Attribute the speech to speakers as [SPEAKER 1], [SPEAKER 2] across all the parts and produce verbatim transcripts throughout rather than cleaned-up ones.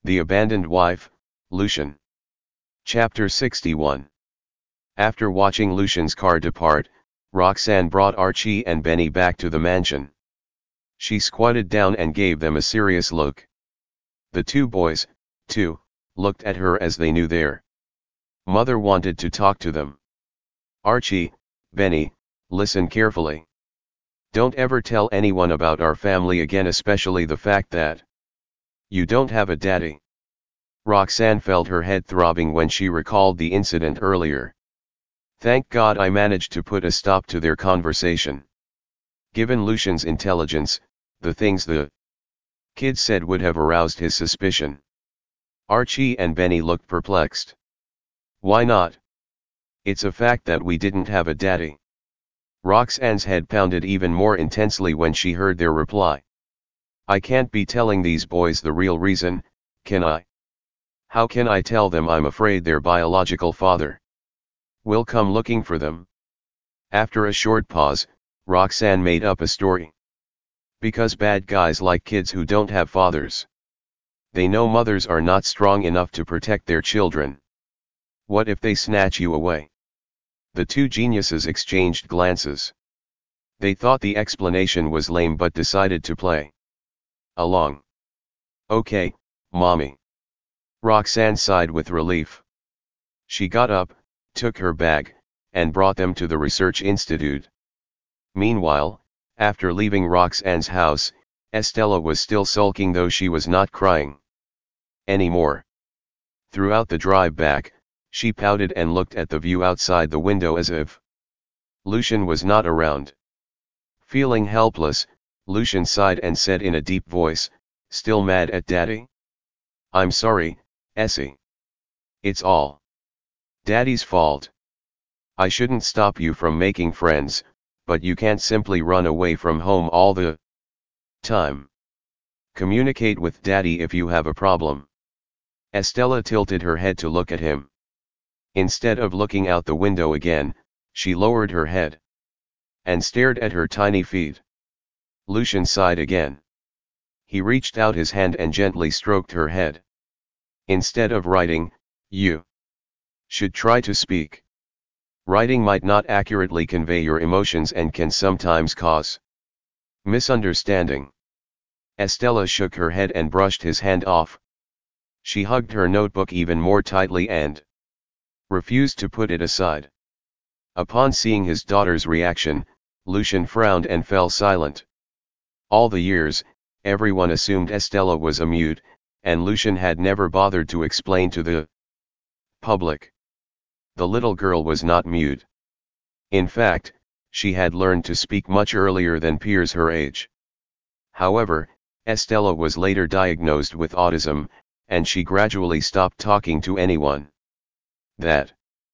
[SPEAKER 1] The Abandoned Wife, Lucian. Chapter sixty-one. After watching Lucian's car depart, Roxanne brought Archie and Benny back to the mansion. She squatted down and gave them a serious look. The two boys, too, looked at her as they knew their mother wanted to talk to them. Archie, Benny, listen carefully. Don't ever tell anyone about our family again, especially the fact that you don't have a daddy. Roxanne felt her head throbbing when she recalled the incident earlier. Thank God I managed to put a stop to their conversation. Given Lucian's intelligence, the things the kid said would have aroused his suspicion. Archie and Benny looked perplexed. Why not? It's a fact that we didn't have a daddy. Roxanne's head pounded even more intensely when she heard their reply. I can't be telling these boys the real reason, can I? How can I tell them I'm afraid their biological father will come looking for them? After a short pause, Roxanne made up a story. Because bad guys like kids who don't have fathers. They know mothers are not strong enough to protect their children. What if they snatch you away? The two geniuses exchanged glances. They thought the explanation was lame but decided to play along. Okay, Mommy. Roxanne sighed with relief. She got up, took her bag, and brought them to the research institute. Meanwhile, after leaving Roxanne's house, Estella was still sulking, though she was not crying anymore. Throughout the drive back, she pouted and looked at the view outside the window as if Lucian was not around. Feeling helpless, Lucian sighed and said in a deep voice, "Still mad at Daddy? I'm sorry, Essie. It's all Daddy's fault. I shouldn't stop you from making friends, but you can't simply run away from home all the time. Communicate with Daddy if you have a problem." Estella tilted her head to look at him. Instead of looking out the window again, she lowered her head and stared at her tiny feet. Lucian sighed again. He reached out his hand and gently stroked her head. Instead of writing, you should try to speak. Writing might not accurately convey your emotions and can sometimes cause misunderstanding. Estella shook her head and brushed his hand off. She hugged her notebook even more tightly and refused to put it aside. Upon seeing his daughter's reaction, Lucian frowned and fell silent. All the years, everyone assumed Estella was a mute, and Lucian had never bothered to explain to the public. The little girl was not mute. In fact, she had learned to speak much earlier than peers her age. However, Estella was later diagnosed with autism, and she gradually stopped talking to anyone. That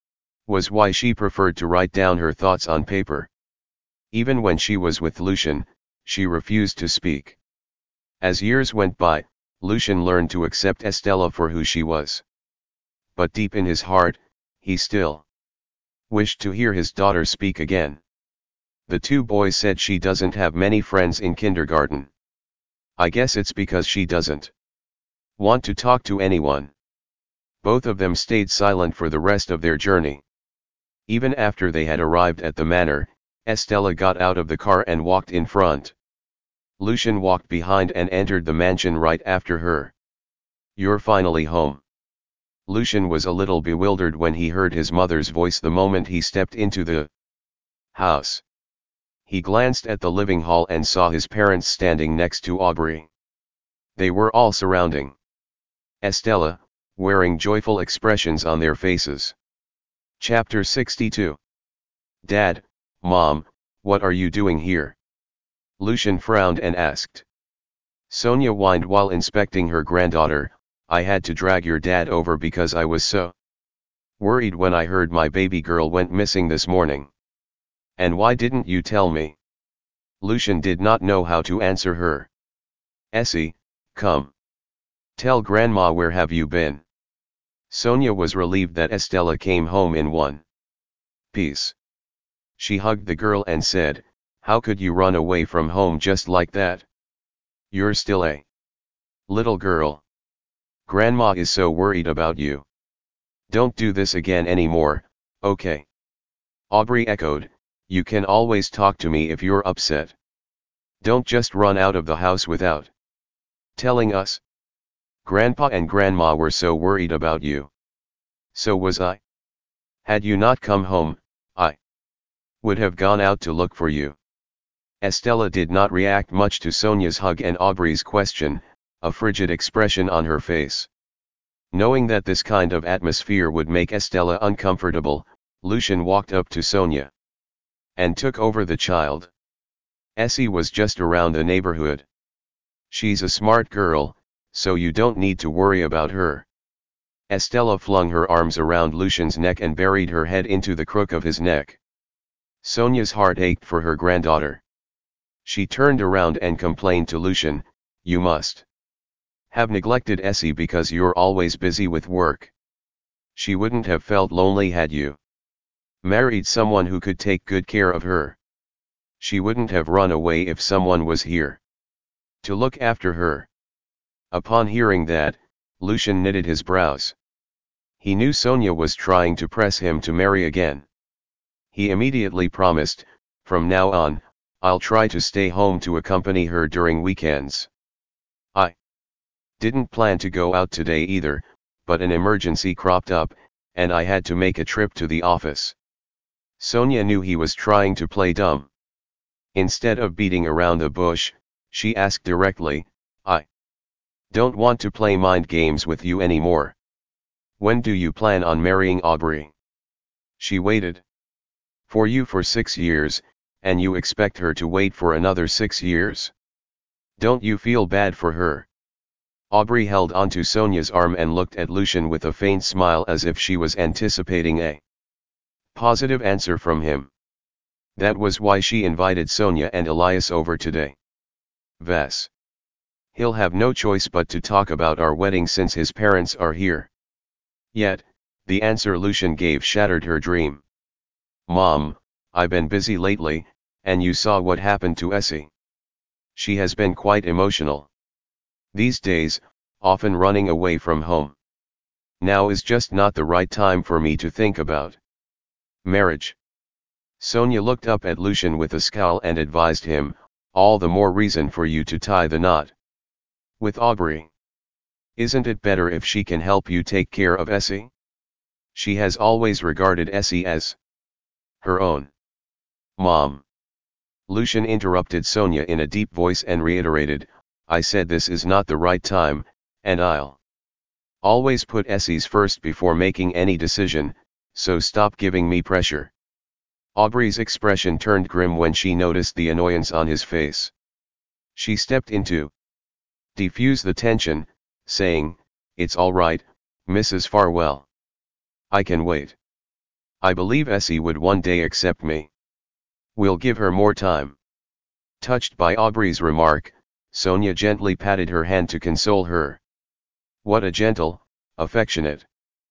[SPEAKER 1] was why she preferred to write down her thoughts on paper. Even when she was with Lucian, she refused to speak. As years went by, Lucian learned to accept Estella for who she was. But deep in his heart, he still wished to hear his daughter speak again. The two boys said she doesn't have many friends in kindergarten. I guess it's because she doesn't want to talk to anyone. Both of them stayed silent for the rest of their journey. Even after they had arrived at the manor, Estella got out of the car and walked in front. Lucian walked behind and entered the mansion right after her. "You're finally home." Lucian was a little bewildered when he heard his mother's voice the moment he stepped into the house. He glanced at the living hall and saw his parents standing next to Aubrey. They were all surrounding Estella, wearing joyful expressions on their faces. Chapter sixty-two. "Dad, Mom, what are you doing here?" Lucian frowned and asked. Sonia whined while inspecting her granddaughter, "I had to drag your dad over because I was so worried when I heard my baby girl went missing this morning." "And why didn't you tell me?" Lucian did not know how to answer her. "Essie, come. Tell Grandma where have you been." Sonia was relieved that Estella came home in one piece. She hugged the girl and said, "How could you run away from home just like that? You're still a little girl." Grandma is so worried about you. Don't do this again anymore, okay? Aubrey echoed, you can always talk to me if you're upset. Don't just run out of the house without telling us. Grandpa and Grandma were so worried about you. So was I. Had you not come home, I would have gone out to look for you. Estella did not react much to Sonia's hug and Aubrey's question, a frigid expression on her face. Knowing that this kind of atmosphere would make Estella uncomfortable, Lucian walked up to Sonia and took over the child. Essie was just around the neighborhood. She's a smart girl, so you don't need to worry about her. Estella flung her arms around Lucian's neck and buried her head into the crook of his neck. Sonia's heart ached for her granddaughter. She turned around and complained to Lucian, you must have neglected Essie because you're always busy with work. She wouldn't have felt lonely had you married someone who could take good care of her. She wouldn't have run away if someone was here to look after her. Upon hearing that, Lucian knitted his brows. He knew Sonia was trying to press him to marry again. He immediately promised, from now on, I'll try to stay home to accompany her during weekends. I didn't plan to go out today either, but an emergency cropped up, and I had to make a trip to the office. Sonia knew he was trying to play dumb. Instead of beating around the bush, she asked directly, I don't want to play mind games with you anymore. When do you plan on marrying Aubrey? She waited for you for six years, and you expect her to wait for another six years? Don't you feel bad for her? Aubrey held onto Sonia's arm and looked at Lucian with a faint smile as if she was anticipating a positive answer from him. That was why she invited Sonia and Elias over today. Vas. He'll have no choice but to talk about our wedding since his parents are here. Yet, the answer Lucian gave shattered her dream. Mom, I've been busy lately, and you saw what happened to Essie. She has been quite emotional these days, often running away from home. Now is just not the right time for me to think about marriage. Sonia looked up at Lucian with a scowl and advised him, all the more reason for you to tie the knot with Aubrey. Isn't it better if she can help you take care of Essie? She has always regarded Essie as her own. Mom. Lucian interrupted Sonia in a deep voice and reiterated, I said this is not the right time, and I'll always put Essie's first before making any decision, so stop giving me pressure. Aubrey's expression turned grim when she noticed the annoyance on his face. She stepped in to defuse the tension, saying, it's all right, Missus Farwell. I can wait. I believe Essie would one day accept me. We'll give her more time. Touched by Aubrey's remark, Sonia gently patted her hand to console her. What a gentle, affectionate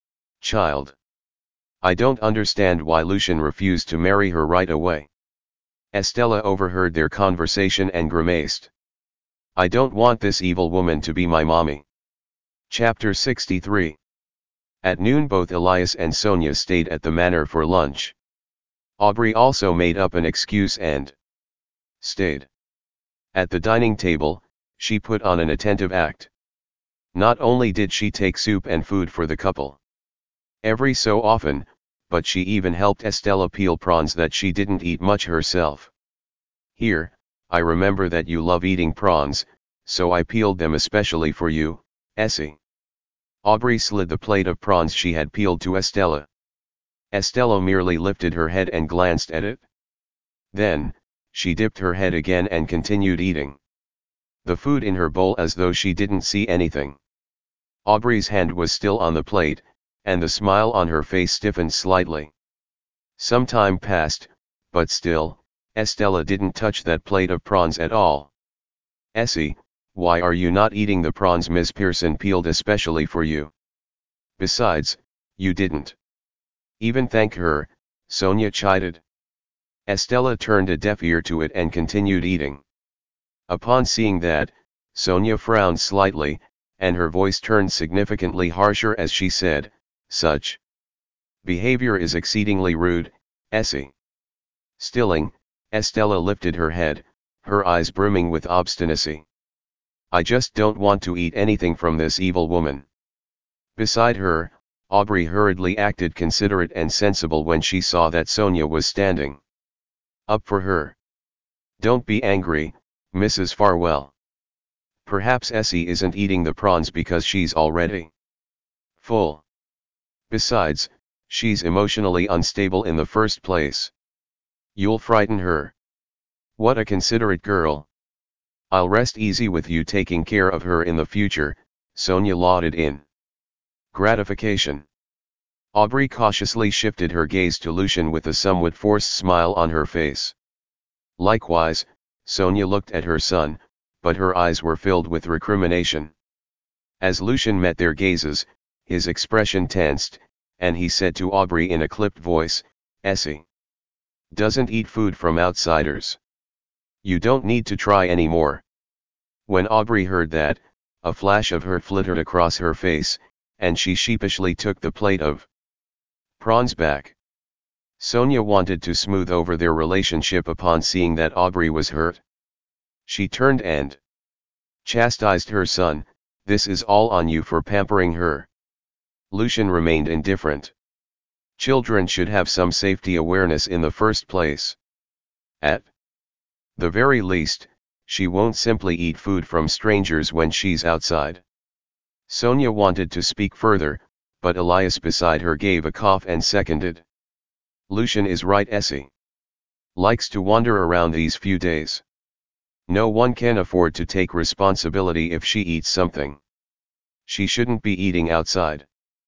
[SPEAKER 1] child. I don't understand why Lucian refused to marry her right away. Estella overheard their conversation and grimaced. I don't want this evil woman to be my mommy. Chapter sixty-three. At noon both Elias and Sonia stayed at the manor for lunch. Aubrey also made up an excuse and stayed. At the dining table, she put on an attentive act. Not only did she take soup and food for the couple every so often, but she even helped Estella peel prawns that she didn't eat much herself. Here, I remember that you love eating prawns, so I peeled them especially for you, Essie. Aubrey slid the plate of prawns she had peeled to Estella. Estella merely lifted her head and glanced at it. Then, she dipped her head again and continued eating the food in her bowl as though she didn't see anything. Aubrey's hand was still on the plate, and the smile on her face stiffened slightly. Some time passed, but still, Estella didn't touch that plate of prawns at all. Essie, why are you not eating the prawns Miss Pearson peeled especially for you? Besides, you didn't even thank her, Sonia chided. Estella turned a deaf ear to it and continued eating. Upon seeing that, Sonia frowned slightly, and her voice turned significantly harsher as she said, "Such behavior is exceedingly rude, Essie." Stilling, Estella lifted her head, her eyes brimming with obstinacy. "I just don't want to eat anything from this evil woman." Beside her, Aubrey hurriedly acted considerate and sensible when she saw that Sonia was standing up for her. "Don't be angry, Missus Farwell. Perhaps Essie isn't eating the prawns because she's already full. Besides, she's emotionally unstable in the first place. You'll frighten her." "What a considerate girl. I'll rest easy with you taking care of her in the future," Sonia lauded in gratification. Aubrey cautiously shifted her gaze to Lucian with a somewhat forced smile on her face. Likewise, Sonia looked at her son, but her eyes were filled with recrimination. As Lucian met their gazes, his expression tensed, and he said to Aubrey in a clipped voice, "Essie doesn't eat food from outsiders. You don't need to try anymore." When Aubrey heard that, a flash of hurt flitted across her face, and she sheepishly took the plate of prawns back. Sonia wanted to smooth over their relationship upon seeing that Aubrey was hurt. She turned and chastised her son, "This is all on you for pampering her." Lucian remained indifferent. Children should have some safety awareness in the first place. At the very least, she won't simply eat food from strangers when she's outside. Sonia wanted to speak further, but Elias beside her gave a cough and seconded. "Lucian is right, Essie likes to wander around these few days. No one can afford to take responsibility if she eats something. She shouldn't be eating outside."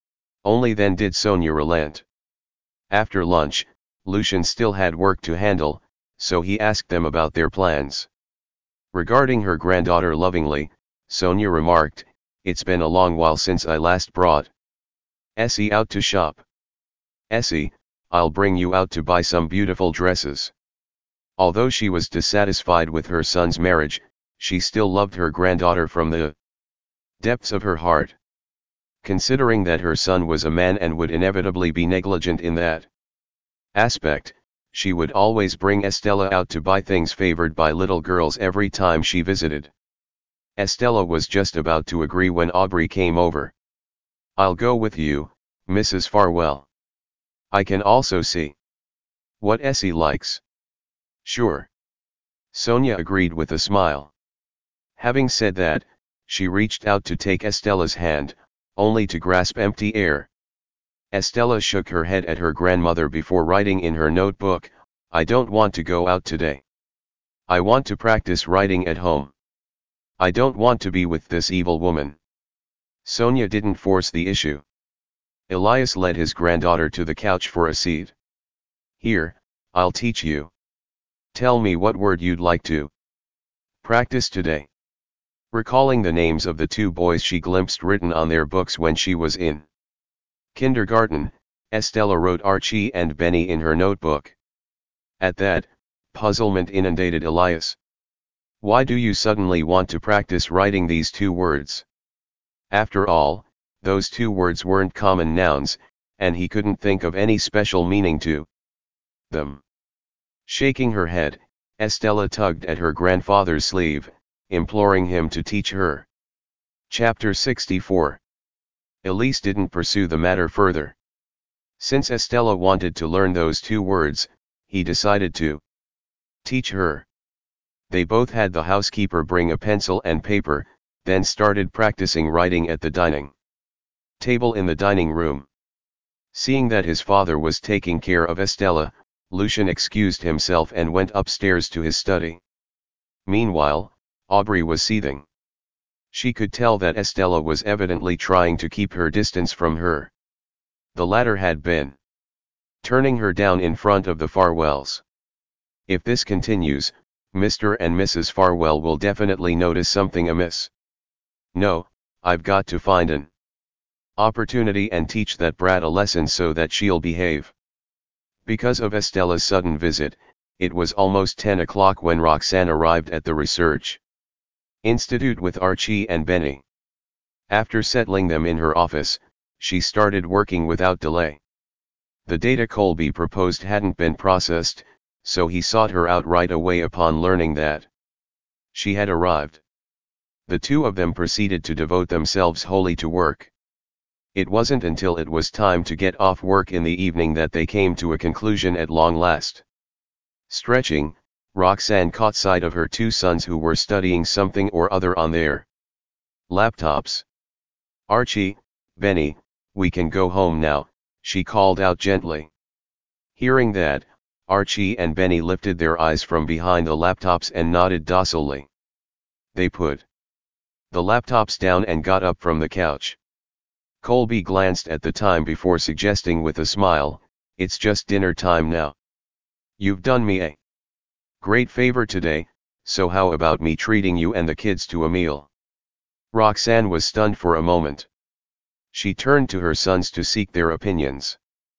[SPEAKER 1] Only then did Sonia relent. After lunch, Lucian still had work to handle, so he asked them about their plans. Regarding her granddaughter lovingly, Sonia remarked, "It's been a long while since I last brought Essie out to shop. Essie, I'll bring you out to buy some beautiful dresses." Although she was dissatisfied with her son's marriage, she still loved her granddaughter from the depths of her heart. Considering that her son was a man and would inevitably be negligent in that aspect, she would always bring Estella out to buy things favored by little girls every time she visited. Estella was just about to agree when Aubrey came over. "I'll go with you, Missus Farwell. I can also see what Essie likes." "Sure." Sonia agreed with a smile. Having said that, she reached out to take Estella's hand, only to grasp empty air. Estella shook her head at her grandmother before writing in her notebook, "I don't want to go out today. I want to practice writing at home. I don't want to be with this evil woman." Sonia didn't force the issue. Elias led his granddaughter to the couch for a seat. "Here, I'll teach you. Tell me what word you'd like to practice today." Recalling the names of the two boys she glimpsed written on their books when she was in kindergarten, Estella wrote Archie and Benny in her notebook. At that, puzzlement inundated Elias. "Why do you suddenly want to practice writing these two words?" After all, those two words weren't common nouns, and he couldn't think of any special meaning to them. Shaking her head, Estella tugged at her grandfather's sleeve, imploring him to teach her. Chapter sixty-four. Elise didn't pursue the matter further. Since Estella wanted to learn those two words, he decided to teach her. They both had the housekeeper bring a pencil and paper, then started practicing writing at the dining table in the dining room. Seeing that his father was taking care of Estella, Lucian excused himself and went upstairs to his study. Meanwhile, Aubrey was seething. She could tell that Estella was evidently trying to keep her distance from her. The latter had been turning her down in front of the Farwells. If this continues, Mister and Missus Farwell will definitely notice something amiss. No, I've got to find an opportunity and teach that brat a lesson so that she'll behave. Because of Estella's sudden visit, it was almost ten o'clock when Roxanne arrived at the research institute with Archie and Benny. After settling them in her office, she started working without delay. The data Colby proposed hadn't been processed, so he sought her out right away upon learning that she had arrived. The two of them proceeded to devote themselves wholly to work. It wasn't until it was time to get off work in the evening that they came to a conclusion at long last. Stretching, Roxanne caught sight of her two sons who were studying something or other on their laptops. "Archie, Benny, we can go home now," she called out gently. Hearing that, Archie and Benny lifted their eyes from behind the laptops and nodded docilely. They put the laptops down and got up from the couch. Colby glanced at the time before suggesting with a smile, "It's just dinner time now. You've done me a great favor today, so how about me treating you and the kids to a meal?" Roxanne was stunned for a moment. She turned to her sons to seek their opinions.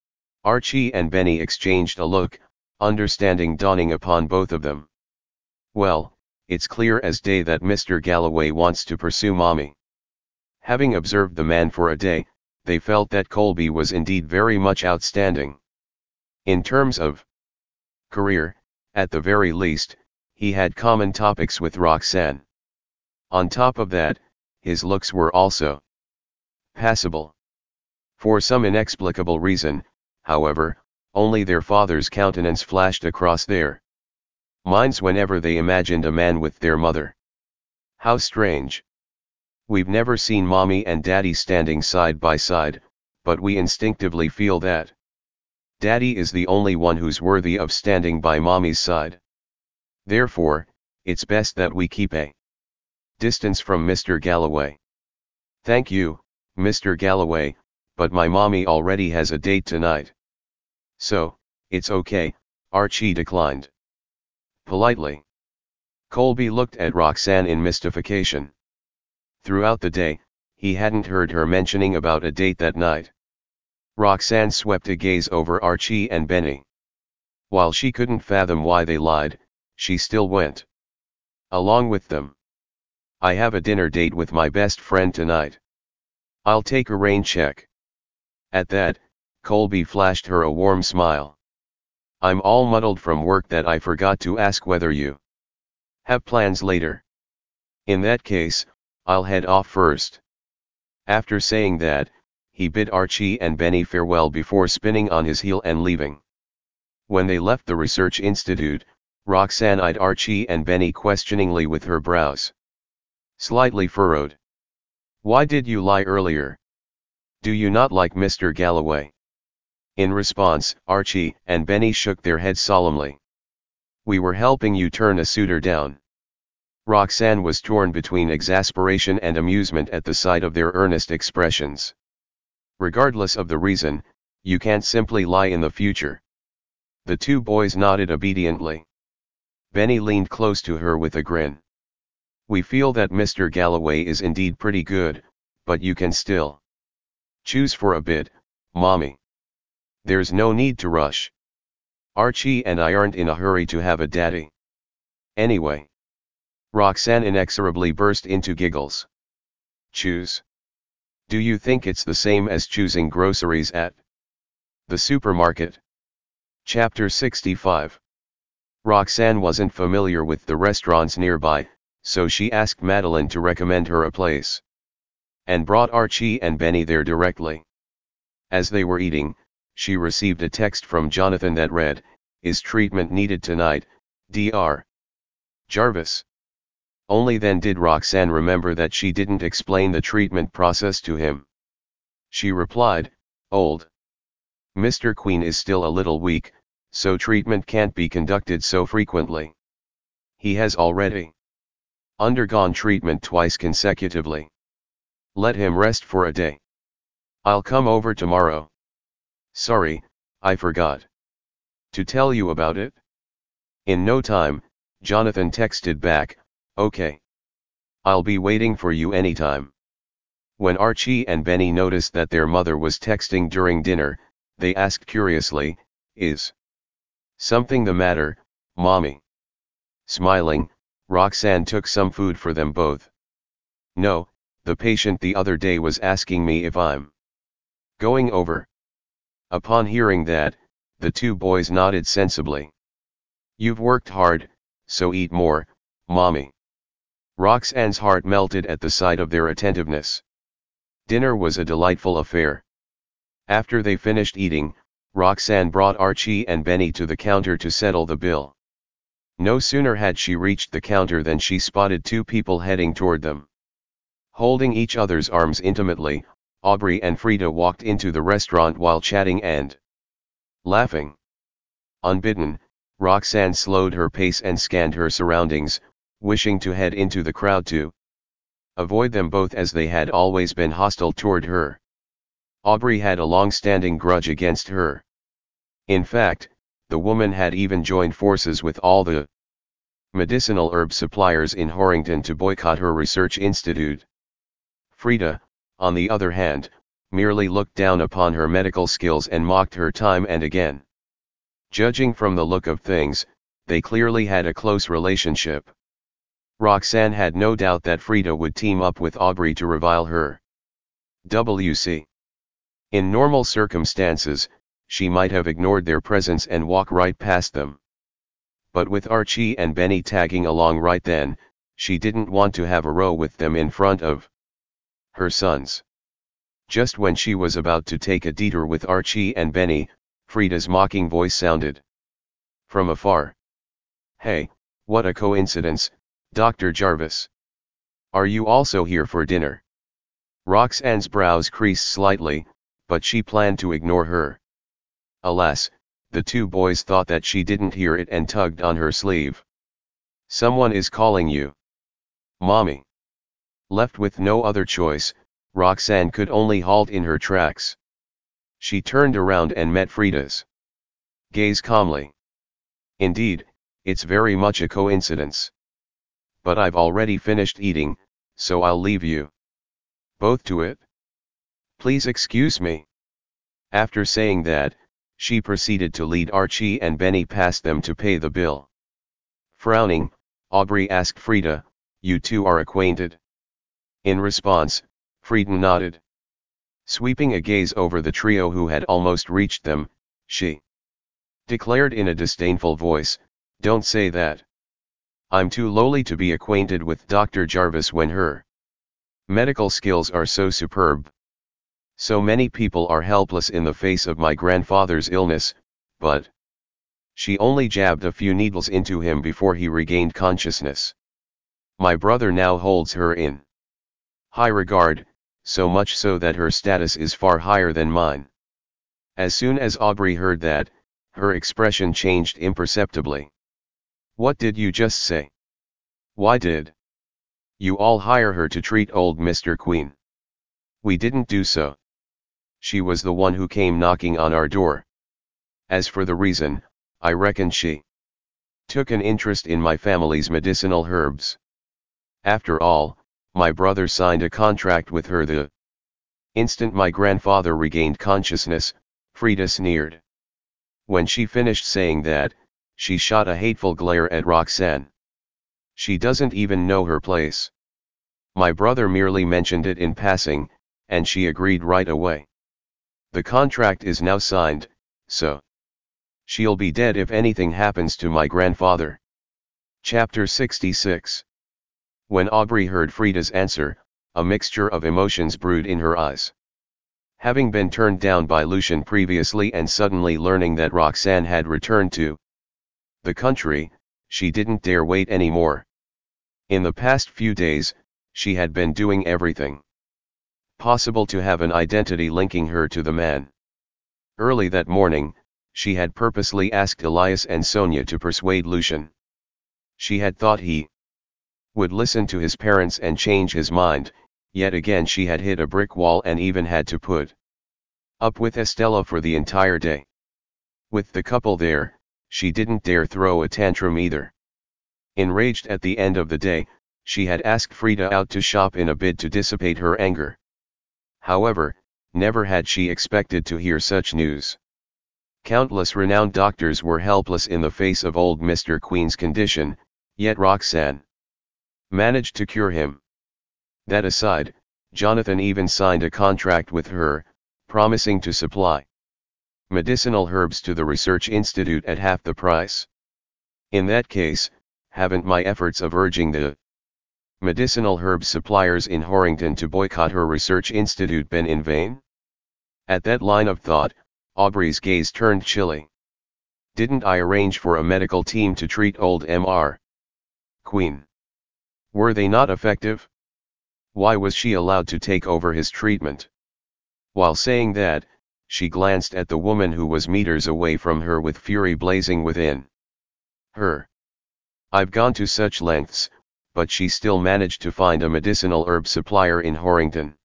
[SPEAKER 1] Archie and Benny exchanged a look, understanding dawning upon both of them. "Well, it's clear as day that Mister Galloway wants to pursue Mommy." Having observed the man for a day, they felt that Colby was indeed very much outstanding. In terms of career, at the very least, he had common topics with Roxanne. On top of that, his looks were also passable. For some inexplicable reason, however, only their father's countenance flashed across their minds whenever they imagined a man with their mother. How strange. We've never seen Mommy and Daddy standing side by side, but we instinctively feel that Daddy is the only one who's worthy of standing by Mommy's side. Therefore, it's best that we keep a distance from Mister Galloway. "Thank you, Mister Galloway, but my Mommy already has a date tonight." "So, it's okay," Archie declined politely. Colby looked at Roxanne in mystification. Throughout the day, he hadn't heard her mentioning about a date that night. Roxanne swept a gaze over Archie and Benny. While she couldn't fathom why they lied, she still went along with them. "I have a dinner date with my best friend tonight. I'll take a rain check." At that, Colby flashed her a warm smile. "I'm all muddled from work that I forgot to ask whether you have plans later. In that case, I'll head off first." After saying that, he bid Archie and Benny farewell before spinning on his heel and leaving. When they left the research institute, Roxanne eyed Archie and Benny questioningly with her brows slightly furrowed. "Why did you lie earlier? Do you not like Mister Galloway?" In response, Archie and Benny shook their heads solemnly. "We were helping you turn a suitor down." Roxanne was torn between exasperation and amusement at the sight of their earnest expressions. "Regardless of the reason, you can't simply lie in the future." The two boys nodded obediently. Benny leaned close to her with a grin. "We feel that Mister Galloway is indeed pretty good, but you can still choose for a bit, Mommy. There's no need to rush. Archie and I aren't in a hurry to have a daddy. Anyway." Roxanne inexorably burst into giggles. "Choose? Do you think it's the same as choosing groceries at the supermarket?" Chapter sixty-five. Roxanne wasn't familiar with the restaurants nearby, so she asked Madeline to recommend her a place, and brought Archie and Benny there directly. As they were eating, she received a text from Jonathan that read, "Is treatment needed tonight, Doctor Jarvis?" Only then did Roxanne remember that she didn't explain the treatment process to him. She replied, "Old Mister Queen is still a little weak, so treatment can't be conducted so frequently. He has already undergone treatment twice consecutively. Let him rest for a day. I'll come over tomorrow. Sorry, I forgot to tell you about it." In no time, Jonathan texted back, "Okay. I'll be waiting for you anytime." When Archie and Benny noticed that their mother was texting during dinner, they asked curiously, "Is something the matter, Mommy?" Smiling, Roxanne took some food for them both. "No, the patient the other day was asking me if I'm going over. Upon hearing that, the two boys nodded sensibly. You've worked hard, so eat more, mommy. Roxanne's heart melted at the sight of their attentiveness. Dinner was a delightful affair. After they finished eating, Roxanne brought Archie and Benny to the counter to settle the bill. No sooner had she reached the counter than she spotted two people heading toward them. Holding each other's arms intimately, Aubrey and Frida walked into the restaurant while chatting and laughing. Unbidden, Roxanne slowed her pace and scanned her surroundings, wishing to head into the crowd to avoid them both, as they had always been hostile toward her. Aubrey had a long-standing grudge against her. In fact, the woman had even joined forces with all the medicinal herb suppliers in Horrington to boycott her research institute. Frida, on the other hand, merely looked down upon her medical skills and mocked her time and again. Judging from the look of things, they clearly had a close relationship. Roxanne had no doubt that Frida would team up with Aubrey to revile her. W C In normal circumstances, she might have ignored their presence and walked right past them. But with Archie and Benny tagging along right then, she didn't want to have a row with them in front of her sons. Just when she was about to take a detour with Archie and Benny, Frida's mocking voice sounded from afar. Hey, what a coincidence, Doctor Jarvis. Are you also here for dinner? Roxanne's brows creased slightly, but she planned to ignore her. Alas, the two boys thought that she didn't hear it and tugged on her sleeve. Someone is calling you. Mommy. Left with no other choice, Roxanne could only halt in her tracks. She turned around and met Frida's gaze calmly. Indeed, it's very much a coincidence. But I've already finished eating, so I'll leave you both to it. Please excuse me. After saying that, she proceeded to lead Archie and Benny past them to pay the bill. Frowning, Aubrey asked Frida, you two are acquainted? In response, Frida nodded. Sweeping a gaze over the trio who had almost reached them, she declared in a disdainful voice, don't say that. I'm too lowly to be acquainted with Doctor Jarvis when her medical skills are so superb. So many people are helpless in the face of my grandfather's illness, but she only jabbed a few needles into him before he regained consciousness. My brother now holds her in high regard, so much so that her status is far higher than mine. As soon as Aubrey heard that, her expression changed imperceptibly. What did you just say? Why did you all hire her to treat old Mister Queen? We didn't do so. She was the one who came knocking on our door. As for the reason, I reckon she took an interest in my family's medicinal herbs. After all, my brother signed a contract with her the instant my grandfather regained consciousness, Frida sneered. When she finished saying that, she shot a hateful glare at Roxanne. She doesn't even know her place. My brother merely mentioned it in passing, and she agreed right away. The contract is now signed, so she'll be dead if anything happens to my grandfather. Chapter sixty-six. When Aubrey heard Frida's answer, a mixture of emotions brewed in her eyes. Having been turned down by Lucian previously and suddenly learning that Roxanne had returned to the country, she didn't dare wait anymore. In the past few days, she had been doing everything possible to have an identity linking her to the man. Early that morning, she had purposely asked Elias and Sonia to persuade Lucian. She had thought he would listen to his parents and change his mind, yet again she had hit a brick wall and even had to put up with Estella for the entire day. With the couple there, she didn't dare throw a tantrum either. Enraged at the end of the day, she had asked Frida out to shop in a bid to dissipate her anger. However, never had she expected to hear such news. Countless renowned doctors were helpless in the face of old Mister Queen's condition, yet Roxanne managed to cure him. That aside, Jonathan even signed a contract with her, promising to supply medicinal herbs to the research institute at half the price. In that case, haven't my efforts of urging the medicinal herb suppliers in Horrington to boycott her research institute been in vain? At that line of thought, Aubrey's gaze turned chilly. Didn't I arrange for a medical team to treat old Mister Queen? Were they not effective? Why was she allowed to take over his treatment? While saying that, she glanced at the woman who was meters away from her with fury blazing within her. I've gone to such lengths, but she still managed to find a medicinal herb supplier in Horrington.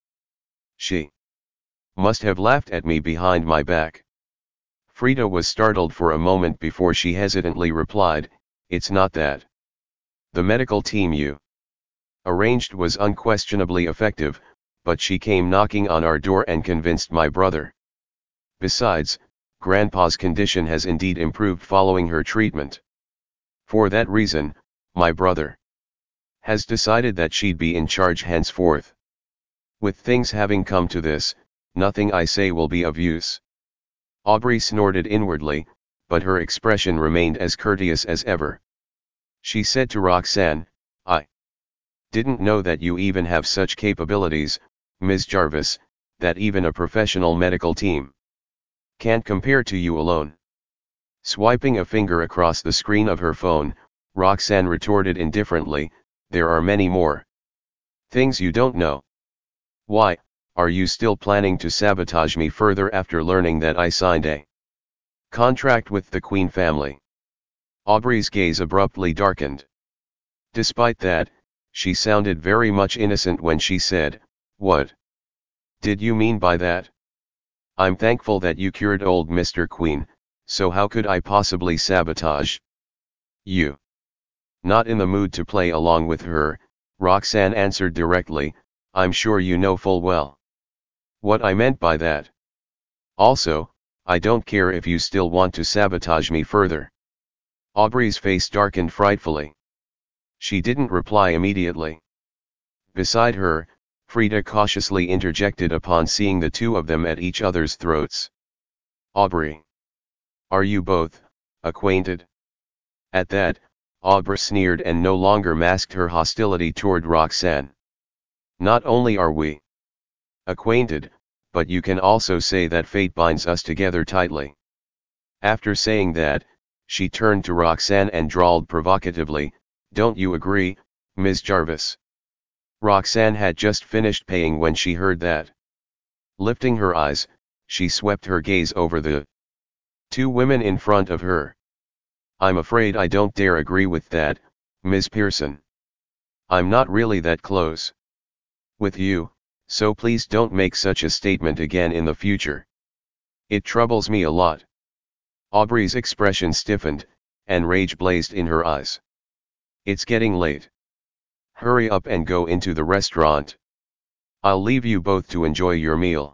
[SPEAKER 1] She must have laughed at me behind my back. Frida was startled for a moment before she hesitantly replied, "It's not that. The medical team you arranged was unquestionably effective, but she came knocking on our door and convinced my brother. Besides, Grandpa's condition has indeed improved following her treatment. For that reason, my brother has decided that she'd be in charge henceforth. With things having come to this, nothing I say will be of use." Aubrey snorted inwardly, but her expression remained as courteous as ever. She said to Roxanne, "I didn't know that you even have such capabilities, Miss Jarvis, that even a professional medical team can't compare to you alone." Swiping a finger across the screen of her phone, Roxanne retorted indifferently, "There are many more things you don't know. Why, are you still planning to sabotage me further after learning that I signed a contract with the Queen family?" Aubrey's gaze abruptly darkened. Despite that, she sounded very much innocent when she said, "What did you mean by that? I'm thankful that you cured old Mister Queen, so how could I possibly sabotage you?" Not in the mood to play along with her, Roxanne answered directly, "I'm sure you know full well what I meant by that. Also, I don't care if you still want to sabotage me further." Aubrey's face darkened frightfully. She didn't reply immediately. Beside her, Frida cautiously interjected upon seeing the two of them at each other's throats. "Aubrey, are you both acquainted?" At that, Aubrey sneered and no longer masked her hostility toward Roxanne. "Not only are we acquainted, but you can also say that fate binds us together tightly." After saying that, she turned to Roxanne and drawled provocatively, "Don't you agree, Miss Jarvis?" Roxanne had just finished paying when she heard that. Lifting her eyes, she swept her gaze over the two women in front of her. "I'm afraid I don't dare agree with that, Miss Pearson. I'm not really that close with you, so please don't make such a statement again in the future. It troubles me a lot." Aubrey's expression stiffened, and rage blazed in her eyes. "It's getting late. Hurry up and go into the restaurant. I'll leave you both to enjoy your meal."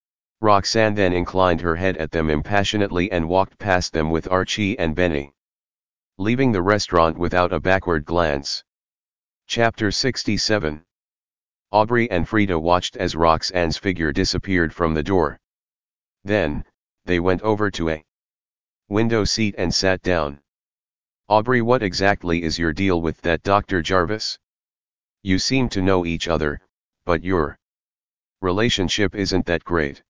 [SPEAKER 1] Roxanne then inclined her head at them impassionately and walked past them with Archie and Benny, leaving the restaurant without a backward glance. Chapter sixty-seven. Aubrey and Frida watched as Roxanne's figure disappeared from the door. Then, they went over to a window seat and sat down. "Aubrey, what exactly is your deal with that Doctor Jarvis? You seem to know each other, but your relationship isn't that great."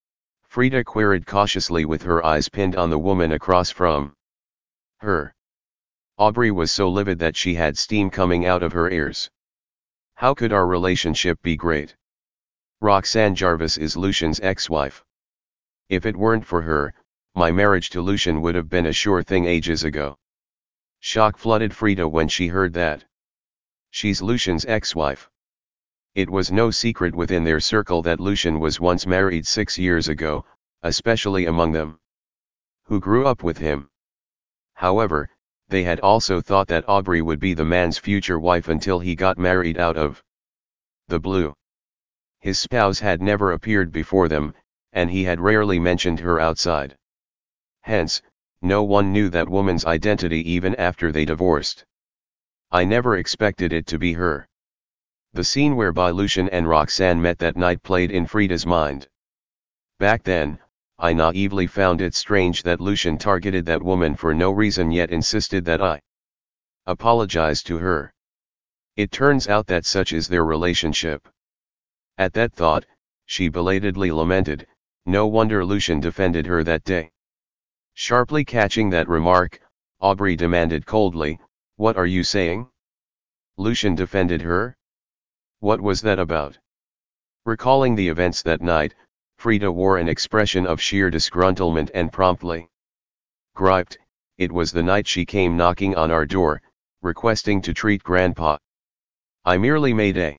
[SPEAKER 1] Frida queried cautiously with her eyes pinned on the woman across from her. Aubrey was so livid that she had steam coming out of her ears. "How could our relationship be great? Roxanne Jarvis is Lucian's ex-wife. If it weren't for her, my marriage to Lucian would have been a sure thing ages ago." Shock flooded Frida when she heard that. She's Lucian's ex-wife. It was no secret within their circle that Lucian was once married six years ago, especially among them who grew up with him. However, they had also thought that Aubrey would be the man's future wife until he got married out of the blue. His spouse had never appeared before them, and he had rarely mentioned her outside. Hence, no one knew that woman's identity even after they divorced. "I never expected it to be her." The scene whereby Lucian and Roxanne met that night played in Frida's mind. Back then, I naively found it strange that Lucian targeted that woman for no reason yet insisted that I apologize to her. It turns out that such is their relationship. At that thought, she belatedly lamented, no wonder Lucian defended her that day. Sharply catching that remark, Aubrey demanded coldly, what are you saying? Lucian defended her? What was that about? Recalling the events that night, Frida wore an expression of sheer disgruntlement and promptly griped, it was the night she came knocking on our door, requesting to treat Grandpa. I merely made a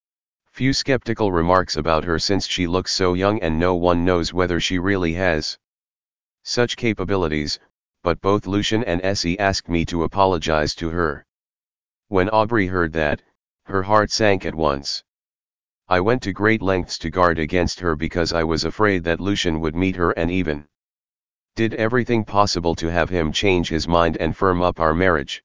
[SPEAKER 1] few skeptical remarks about her since she looks so young and no one knows whether she really has such capabilities, but both Lucian and Essie asked me to apologize to her. When Aubrey heard that, her heart sank at once. I went to great lengths to guard against her because I was afraid that Lucian would meet her and even did everything possible to have him change his mind and firm up our marriage.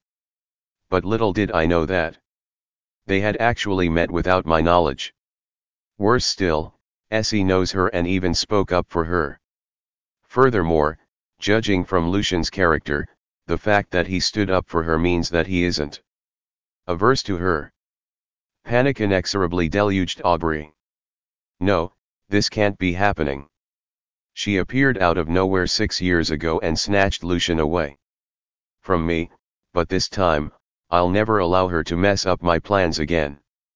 [SPEAKER 1] But little did I know that they had actually met without my knowledge. Worse still, Essie knows her and even spoke up for her. Furthermore, judging from Lucian's character, the fact that he stood up for her means that he isn't averse to her. Panic inexorably deluged Aubrey. No, this can't be happening. She appeared out of nowhere six years ago and snatched Lucian away from me, but this time, I'll never allow her to mess up my plans again.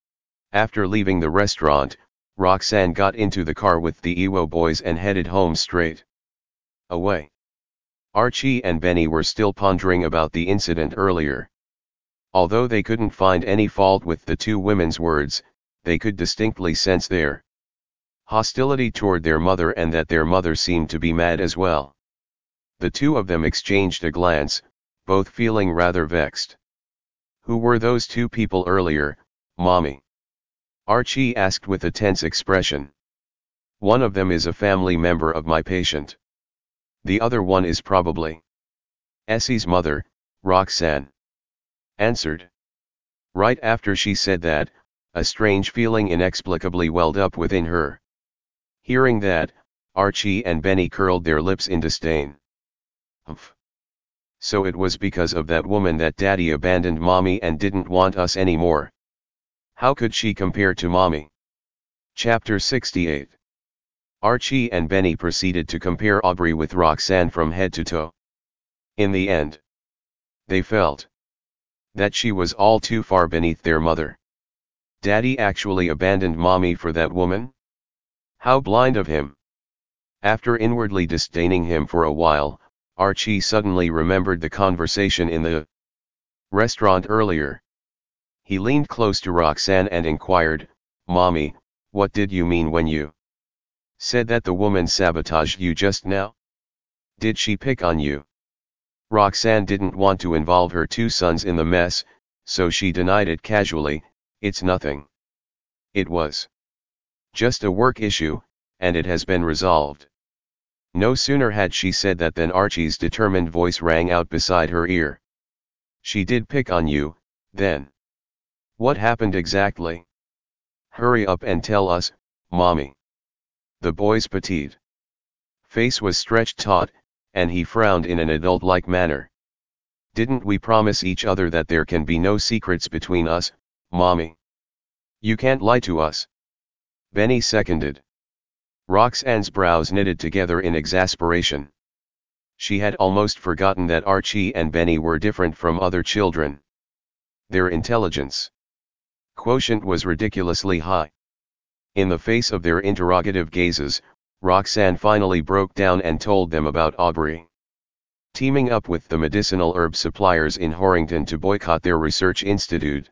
[SPEAKER 1] After leaving the restaurant, Roxanne got into the car with the Ewo boys and headed home straight away. Archie and Benny were still pondering about the incident earlier. Although they couldn't find any fault with the two women's words, they could distinctly sense their hostility toward their mother and that their mother seemed to be mad as well. The two of them exchanged a glance, both feeling rather vexed. Who were those two people earlier, Mommy? Archie asked with a tense expression. One of them is a family member of my patient. The other one is probably Essie's mother, Roxanne answered. Right after she said that, a strange feeling inexplicably welled up within her. Hearing that, Archie and Benny curled their lips in disdain. Humph. So it was because of that woman that Daddy abandoned Mommy and didn't want us anymore. How could she compare to Mommy? Chapter sixty-eight. Archie and Benny proceeded to compare Aubrey with Roxanne from head to toe. In the end, they felt that she was all too far beneath their mother. Daddy actually abandoned Mommy for that woman? How blind of him! After inwardly disdaining him for a while, Archie suddenly remembered the conversation in the restaurant earlier. He leaned close to Roxanne and inquired, Mommy, what did you mean when you said that the woman sabotaged you just now? Did she pick on you? Roxanne didn't want to involve her two sons in the mess, so she denied it casually, it's nothing. It was just a work issue, and it has been resolved. No sooner had she said that than Archie's determined voice rang out beside her ear. She did pick on you, then. What happened exactly? Hurry up and tell us, Mommy. The boy's petite face was stretched taut, and he frowned in an adult-like manner. Didn't we promise each other that there can be no secrets between us, Mommy? You can't lie to us. Benny seconded. Roxanne's brows knitted together in exasperation. She had almost forgotten that Archie and Benny were different from other children. Their intelligence quotient was ridiculously high. In the face of their interrogative gazes, Roxanne finally broke down and told them about Aubrey teaming up with the medicinal herb suppliers in Horrington to boycott their research institute.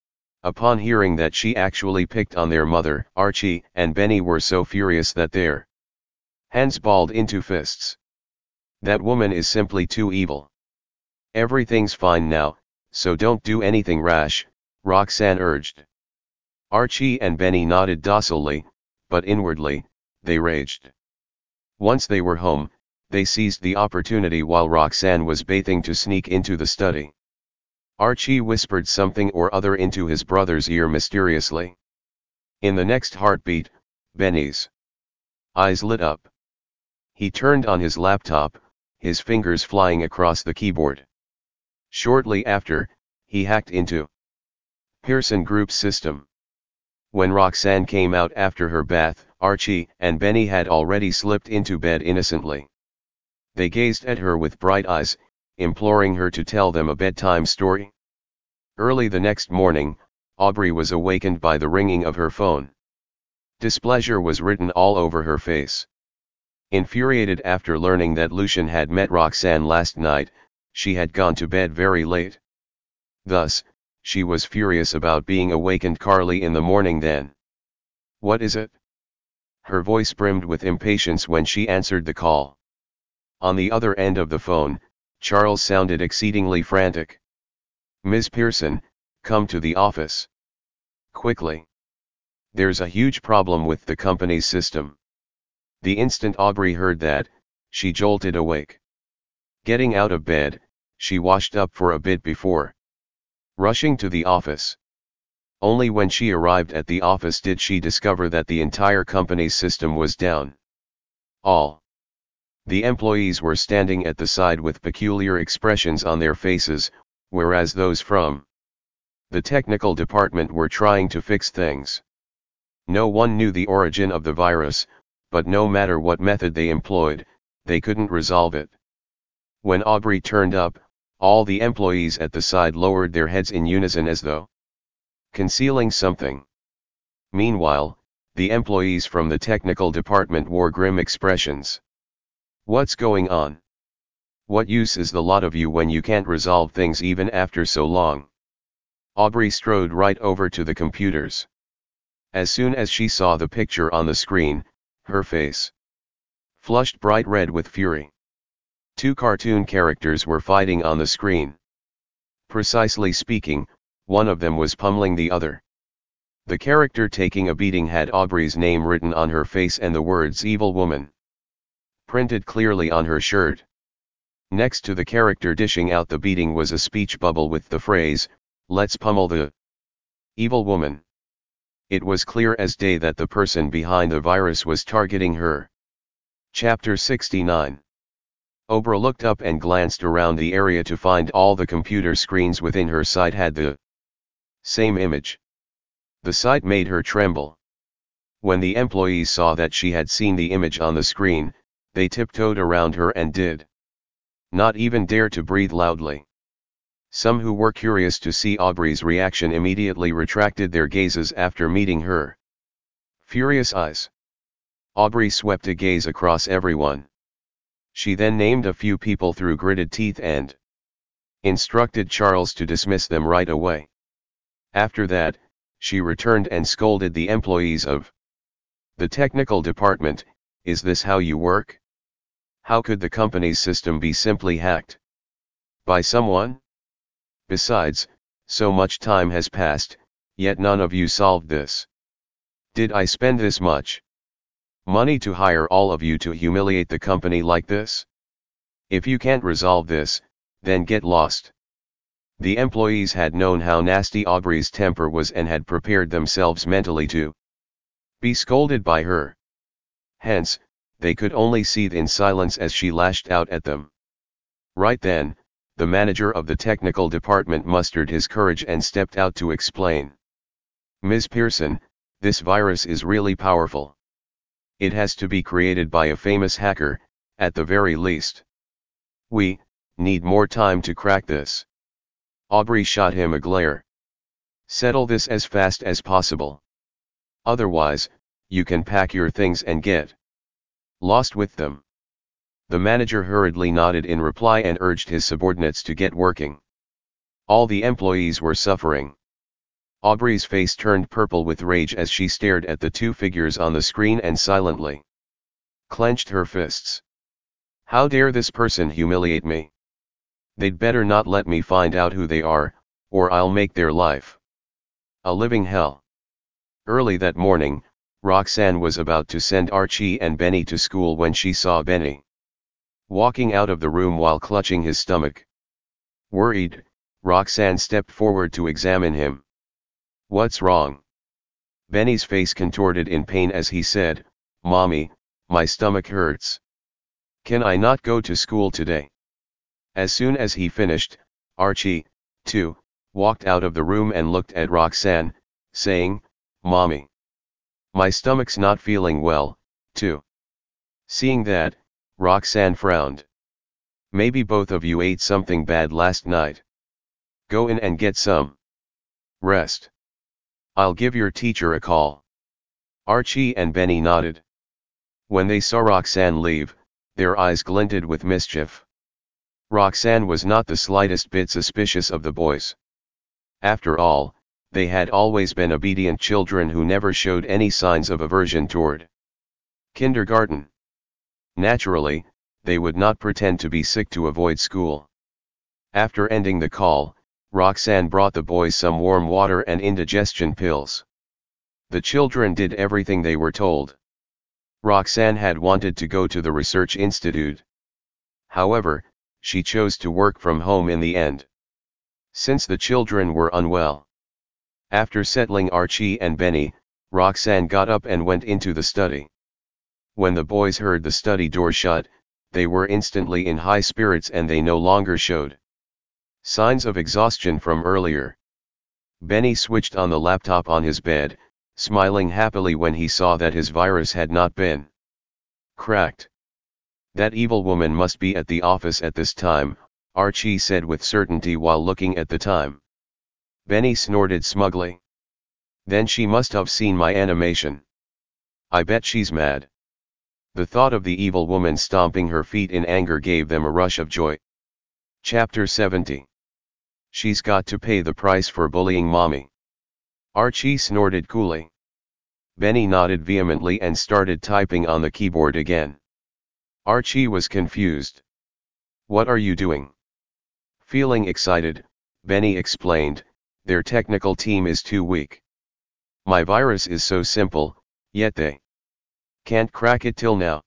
[SPEAKER 1] Upon hearing that she actually picked on their mother, Archie and Benny were so furious that their hands balled into fists. That woman is simply too evil. Everything's fine now, so don't do anything rash, Roxanne urged. Archie and Benny nodded docilely, but inwardly, they raged. Once they were home, they seized the opportunity while Roxanne was bathing to sneak into the study. Archie whispered something or other into his brother's ear mysteriously. In the next heartbeat, Benny's eyes lit up. He turned on his laptop, his fingers flying across the keyboard. Shortly after, he hacked into Pearson Group's system. When Roxanne came out after her bath, Archie and Benny had already slipped into bed innocently. They gazed at her with bright eyes, imploring her to tell them a bedtime story. Early the next morning, Aubrey was awakened by the ringing of her phone. Displeasure was written all over her face. Infuriated after learning that Lucien had met Roxanne last night, she had gone to bed very late. Thus, she was furious about being awakened Carly in the morning then. "What is it?" Her voice brimmed with impatience when she answered the call. On the other end of the phone, Charles sounded exceedingly frantic. "Miss Pearson, come to the office. Quickly. There's a huge problem with the company's system." The instant Aubrey heard that, she jolted awake. Getting out of bed, she washed up for a bit before rushing to the office. Only when she arrived at the office did she discover that the entire company's system was down. All the employees were standing at the side with peculiar expressions on their faces, whereas those from the technical department were trying to fix things. No one knew the origin of the virus, but no matter what method they employed, they couldn't resolve it. When Aubrey turned up, all the employees at the side lowered their heads in unison as though concealing something. Meanwhile, the employees from the technical department wore grim expressions. "What's going on? What use is the lot of you when you can't resolve things even after so long?" Aubrey strode right over to the computers. As soon as she saw the picture on the screen, her face flushed bright red with fury. Two cartoon characters were fighting on the screen. Precisely speaking, one of them was pummeling the other. The character taking a beating had Aubrey's name written on her face and the words "Evil Woman" printed clearly on her shirt. Next to the character dishing out the beating was a speech bubble with the phrase, "Let's pummel the evil woman." It was clear as day that the person behind the virus was targeting her. Chapter sixty-nine. Aubrey looked up and glanced around the area to find all the computer screens within her sight had the same image. The sight made her tremble. When the employees saw that she had seen the image on the screen, they tiptoed around her and did not even dare to breathe loudly. Some who were curious to see Aubrey's reaction immediately retracted their gazes after meeting her furious eyes. Aubrey swept a gaze across everyone. She then named a few people through gritted teeth and instructed Charles to dismiss them right away. After that, she returned and scolded the employees of the technical department. "Is this how you work? How could the company's system be simply hacked by someone? Besides, so much time has passed, yet none of you solved this. Did I spend this much money to hire all of you to humiliate the company like this? If you can't resolve this, then get lost." The employees had known how nasty Aubrey's temper was and had prepared themselves mentally to be scolded by her. Hence, they could only seethe in silence as she lashed out at them. Right then, the manager of the technical department mustered his courage and stepped out to explain. "Miz Pearson, this virus is really powerful. It has to be created by a famous hacker, at the very least. We need more time to crack this." Aubrey shot him a glare. "Settle this as fast as possible. Otherwise, you can pack your things and get lost with them." The manager hurriedly nodded in reply and urged his subordinates to get working. All the employees were suffering. Aubrey's face turned purple with rage as she stared at the two figures on the screen and silently clenched her fists. "How dare this person humiliate me? They'd better not let me find out who they are, or I'll make their life a living hell." Early that morning, Roxanne was about to send Archie and Benny to school when she saw Benny walking out of the room while clutching his stomach. Worried, Roxanne stepped forward to examine him. "What's wrong?" Benny's face contorted in pain as he said, "Mommy, my stomach hurts. Can I not go to school today?" As soon as he finished, Archie, too, walked out of the room and looked at Roxanne, saying, "Mommy, my stomach's not feeling well, too." Seeing that, Roxanne frowned. "Maybe both of you ate something bad last night. Go in and get some rest. I'll give your teacher a call." Archie and Benny nodded. When they saw Roxanne leave, their eyes glinted with mischief. Roxanne was not the slightest bit suspicious of the boys. After all, they had always been obedient children who never showed any signs of aversion toward kindergarten. Naturally, they would not pretend to be sick to avoid school. After ending the call, Roxanne brought the boys some warm water and indigestion pills. The children did everything they were told. Roxanne had wanted to go to the research institute. However, she chose to work from home in the end, since the children were unwell. After settling Archie and Benny, Roxanne got up and went into the study. When the boys heard the study door shut, they were instantly in high spirits and they no longer showed signs of exhaustion from earlier. Benny switched on the laptop on his bed, smiling happily when he saw that his virus had not been cracked. "That evil woman must be at the office at this time," Archie said with certainty while looking at the time. Benny snorted smugly. "Then she must have seen my animation. I bet she's mad." The thought of the evil woman stomping her feet in anger gave them a rush of joy. Chapter seventy. She's got to pay the price for bullying Mommy. Archie snorted coolly. Benny nodded vehemently and started typing on the keyboard again. Archie was confused. "What are you doing?" Feeling excited, Benny explained, "Their technical team is too weak. My virus is so simple, yet they can't crack it till now.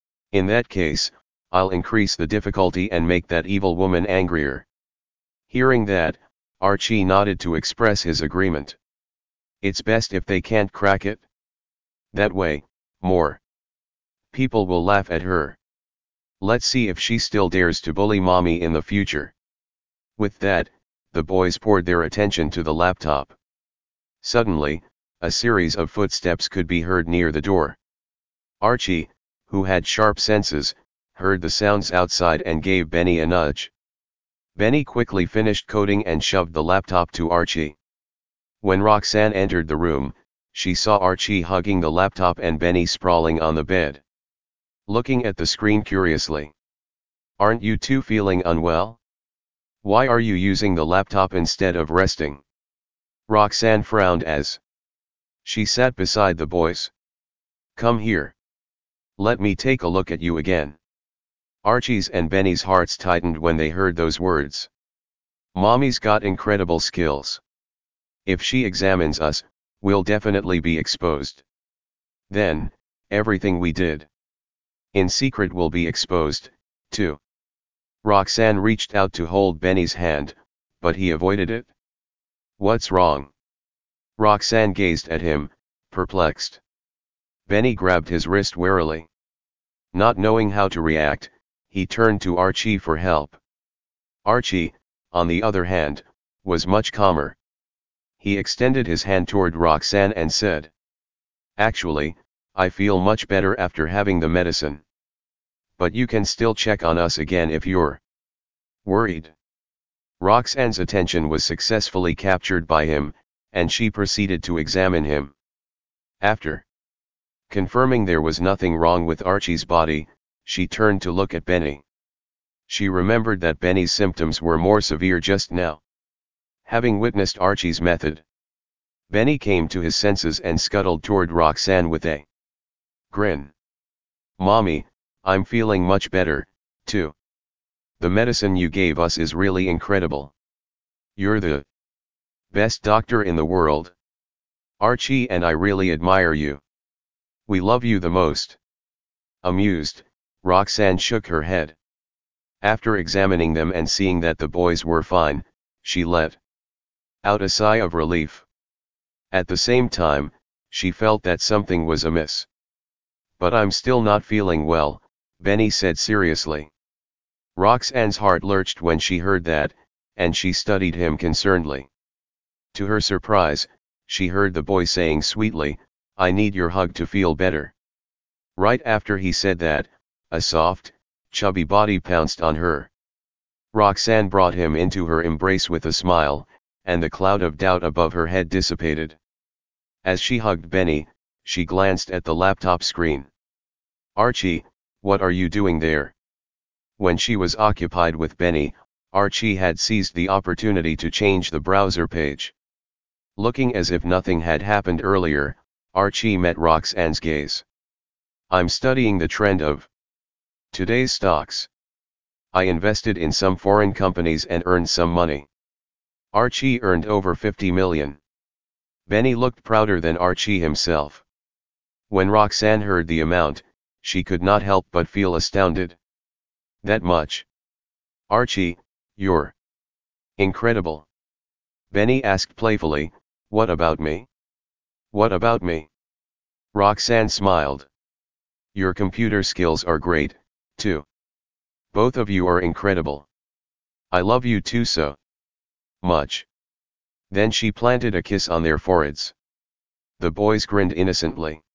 [SPEAKER 1] In that case, I'll increase the difficulty and make that evil woman angrier." Hearing that, Archie nodded to express his agreement. "It's best if they can't crack it. That way, more people will laugh at her. Let's see if she still dares to bully Mommy in the future." With that, the boys poured their attention to the laptop. Suddenly, a series of footsteps could be heard near the door. Archie, who had sharp senses, heard the sounds outside and gave Benny a nudge. Benny quickly finished coding and shoved the laptop to Archie. When Roxanne entered the room, she saw Archie hugging the laptop and Benny sprawling on the bed, looking at the screen curiously. "Aren't you two feeling unwell? Why are you using the laptop instead of resting?" Roxanne frowned as she sat beside the boys. "Come here. Let me take a look at you again." Archie's and Benny's hearts tightened when they heard those words. "Mommy's got incredible skills. If she examines us, we'll definitely be exposed. Then, everything we did in secret will be exposed, too." Roxanne reached out to hold Benny's hand, but he avoided it. "What's wrong?" Roxanne gazed at him, perplexed. Benny grabbed his wrist warily. Not knowing how to react, he turned to Archie for help. Archie, on the other hand, was much calmer. He extended his hand toward Roxanne and said, "Actually, I feel much better after having the medicine. But you can still check on us again if you're worried." Roxanne's attention was successfully captured by him, and she proceeded to examine him. After confirming there was nothing wrong with Archie's body, she turned to look at Benny. She remembered that Benny's symptoms were more severe just now. Having witnessed Archie's method, Benny came to his senses and scuttled toward Roxanne with a grin. "Mommy, I'm feeling much better, too. The medicine you gave us is really incredible. You're the best doctor in the world. Archie and I really admire you. We love you the most." Amused, Roxanne shook her head. After examining them and seeing that the boys were fine, she let out a sigh of relief. At the same time, she felt that something was amiss. But I'm still not feeling well, Benny said seriously. Roxanne's heart lurched when she heard that, and she studied him concernedly. To her surprise, she heard the boy saying sweetly, I need your hug to feel better. Right after he said that, a soft, chubby body pounced on her. Roxanne brought him into her embrace with a smile, and the cloud of doubt above her head dissipated. As she hugged Benny, she glanced at the laptop screen. Archie, what are you doing there? When she was occupied with Benny, Archie had seized the opportunity to change the browser page. Looking as if nothing had happened earlier, Archie met Roxanne's gaze. I'm studying the trend of today's stocks. I invested in some foreign companies and earned some money. Archie earned over fifty million. Benny looked prouder than Archie himself. When Roxanne heard the amount, she could not help but feel astounded. That much? Archie, you're incredible. Benny asked playfully, what about me? What about me? Roxanne smiled. Your computer skills are great, too. Both of you are incredible. I love you too so much. Then she planted a kiss on their foreheads. The boys grinned innocently.